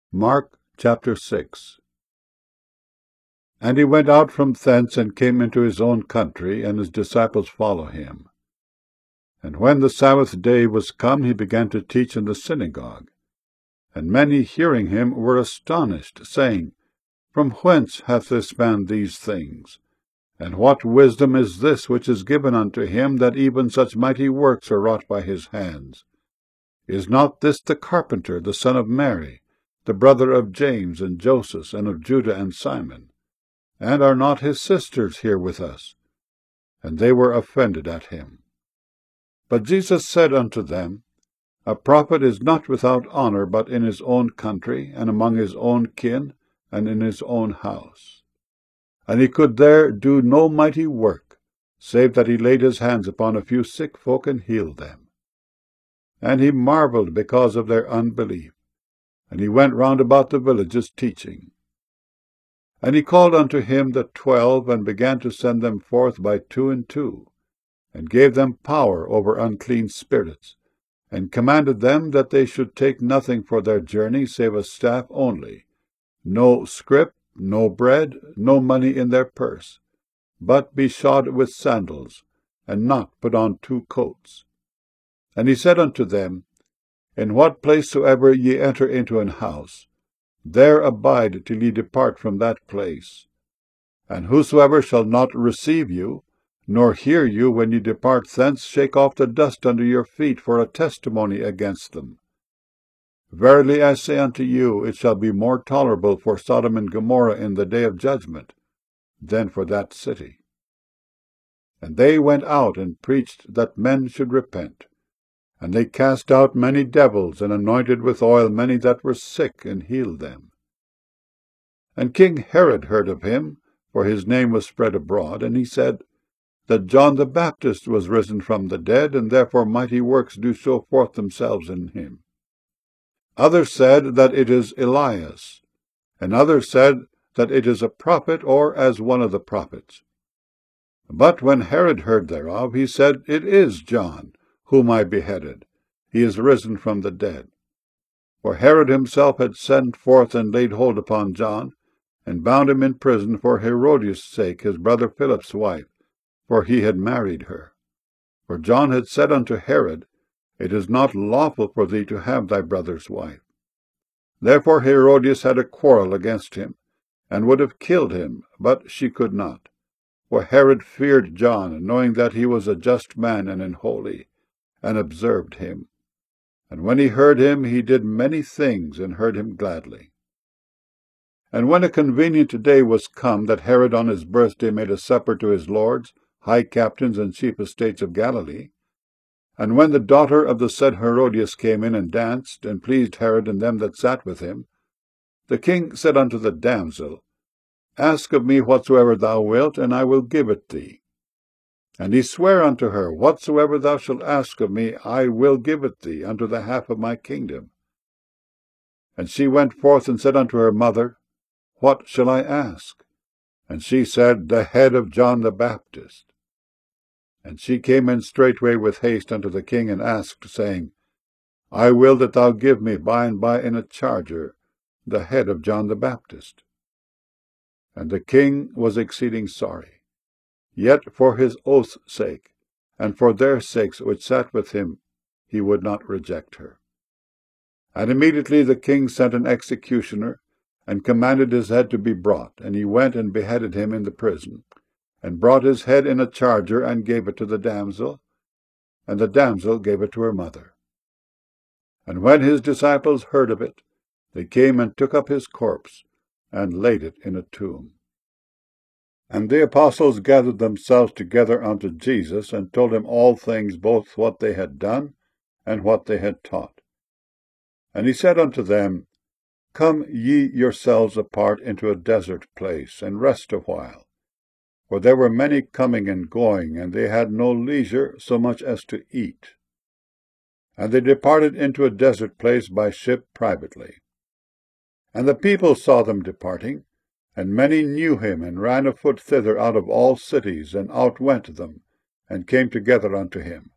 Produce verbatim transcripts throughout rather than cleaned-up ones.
Mark chapter six. And he went out from thence, and came into his own country, and his disciples followed him. And when the Sabbath day was come, he began to teach in the synagogue. And many hearing him were astonished, saying, From whence hath this man these things? And what wisdom is this which is given unto him, that even such mighty works are wrought by his hands? Is not this the carpenter, the son of Mary, the brother of James and Joseph, and of Judah and Simon? And are not his sisters here with us? And they were offended at him. But Jesus said unto them, A prophet is not without honour but in his own country, and among his own kin, and in his own house. And he could there do no mighty work, save that he laid his hands upon a few sick folk and healed them. And he marvelled because of their unbelief. And he went round about the villages teaching. And he called unto him the twelve, and began to send them forth by two and two, and gave them power over unclean spirits, and commanded them that they should take nothing for their journey save a staff only, no scrip, no bread, no money in their purse, but be shod with sandals, and not put on two coats. And he said unto them, In what place soever ye enter into an house, there abide till ye depart from that place. And whosoever shall not receive you, nor hear you when ye depart thence, shake off the dust under your feet for a testimony against them. Verily I say unto you, it shall be more tolerable for Sodom and Gomorrah in the day of judgment than for that city. And they went out and preached that men should repent. And they cast out many devils, and anointed with oil many that were sick, and healed them. And King Herod heard of him, for his name was spread abroad, and he said, That John the Baptist was risen from the dead, and therefore mighty works do show forth themselves in him. Others said that it is Elias, and others said that it is a prophet, or as one of the prophets. But when Herod heard thereof, he said, It is John, whom I beheaded. He is risen from the dead. For Herod himself had sent forth and laid hold upon John, and bound him in prison for Herodias' sake, his brother Philip's wife, for he had married her. For John had said unto Herod, It is not lawful for thee to have thy brother's wife. Therefore Herodias had a quarrel against him, and would have killed him, but she could not. For Herod feared John, knowing that he was a just man and an holy, and observed him. And when he heard him, he did many things, and heard him gladly. And when a convenient day was come, that Herod on his birthday made a supper to his lords, high captains, and chief estates of Galilee, and when the daughter of the said Herodias came in and danced, and pleased Herod and them that sat with him, the king said unto the damsel, Ask of me whatsoever thou wilt, and I will give it thee. And he sware unto her, Whatsoever thou shalt ask of me, I will give it thee, unto the half of my kingdom. And she went forth and said unto her mother, What shall I ask? And she said, The head of John the Baptist. And she came in straightway with haste unto the king, and asked, saying, I will that thou give me by and by in a charger the head of John the Baptist. And the king was exceeding sorry. Yet for his oath's sake, and for their sakes which sat with him, he would not reject her. And immediately the king sent an executioner, and commanded his head to be brought. And he went and beheaded him in the prison, and brought his head in a charger, and gave it to the damsel, and the damsel gave it to her mother. And when his disciples heard of it, they came and took up his corpse, and laid it in a tomb. And the apostles gathered themselves together unto Jesus, and told him all things, both what they had done, and what they had taught. And he said unto them, Come ye yourselves apart into a desert place, and rest a while. For there were many coming and going, and they had no leisure so much as to eat. And they departed into a desert place by ship privately. And the people saw them departing, and many knew him, and ran afoot thither out of all cities, and outwent them, and came together unto him.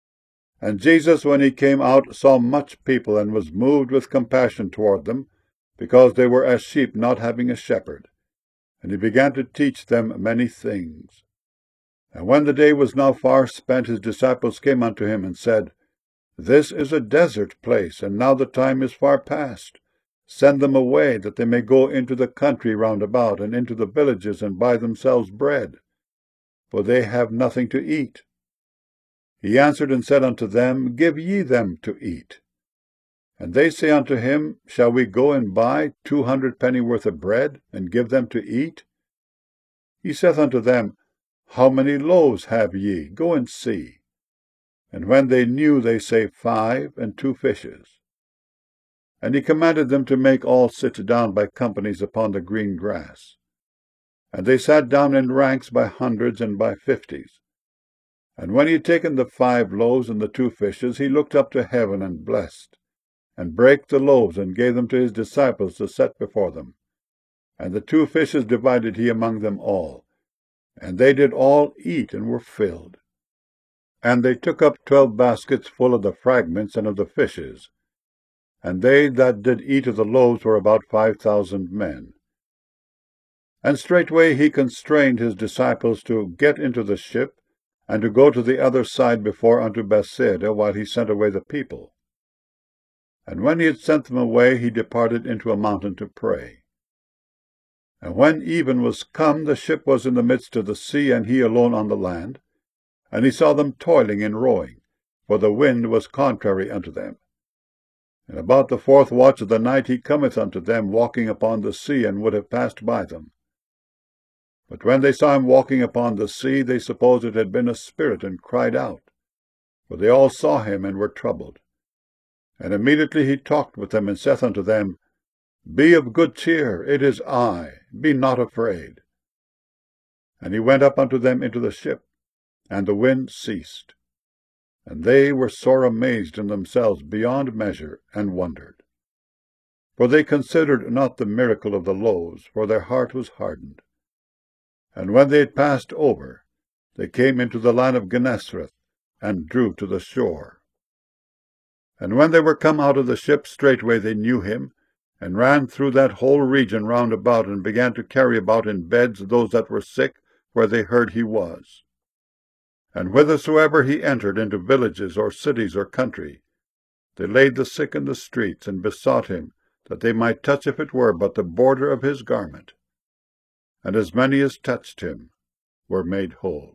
And Jesus, when he came out, saw much people, and was moved with compassion toward them, because they were as sheep not having a shepherd. And he began to teach them many things. And when the day was now far spent, his disciples came unto him and said, This is a desert place, and now the time is far past. Send them away, that they may go into the country round about, and into the villages, and buy themselves bread, for they have nothing to eat. He answered and said unto them, Give ye them to eat. And they say unto him, Shall we go and buy two hundred pennyworth of bread, and give them to eat? He saith unto them, How many loaves have ye? Go and see. And when they knew, they say, Five, and two fishes. And he commanded them to make all sit down by companies upon the green grass. And they sat down in ranks by hundreds and by fifties. And when he had taken the five loaves and the two fishes, he looked up to heaven and blessed, and brake the loaves, and gave them to his disciples to set before them. And the two fishes divided he among them all. And they did all eat, and were filled. And they took up twelve baskets full of the fragments and of the fishes. And they that did eat of the loaves were about five thousand men. And straightway he constrained his disciples to get into the ship, and to go to the other side before unto Bethsaida, while he sent away the people. And when he had sent them away, he departed into a mountain to pray. And when even was come, the ship was in the midst of the sea, and he alone on the land. And he saw them toiling in rowing, for the wind was contrary unto them. And about the fourth watch of the night he cometh unto them, walking upon the sea, and would have passed by them. But when they saw him walking upon the sea, they supposed it had been a spirit, and cried out. For they all saw him, and were troubled. And immediately he talked with them, and saith unto them, Be of good cheer, it is I, be not afraid. And he went up unto them into the ship, and the wind ceased. And they were sore amazed in themselves beyond measure, and wondered. For they considered not the miracle of the loaves, for their heart was hardened. And when they had passed over, they came into the land of Gennesareth, and drew to the shore. And when they were come out of the ship, straightway they knew him, and ran through that whole region round about, and began to carry about in beds those that were sick, where they heard he was. And whithersoever he entered into villages or cities or country, they laid the sick in the streets, and besought him that they might touch, if it were but the border of his garment. And as many as touched him were made whole.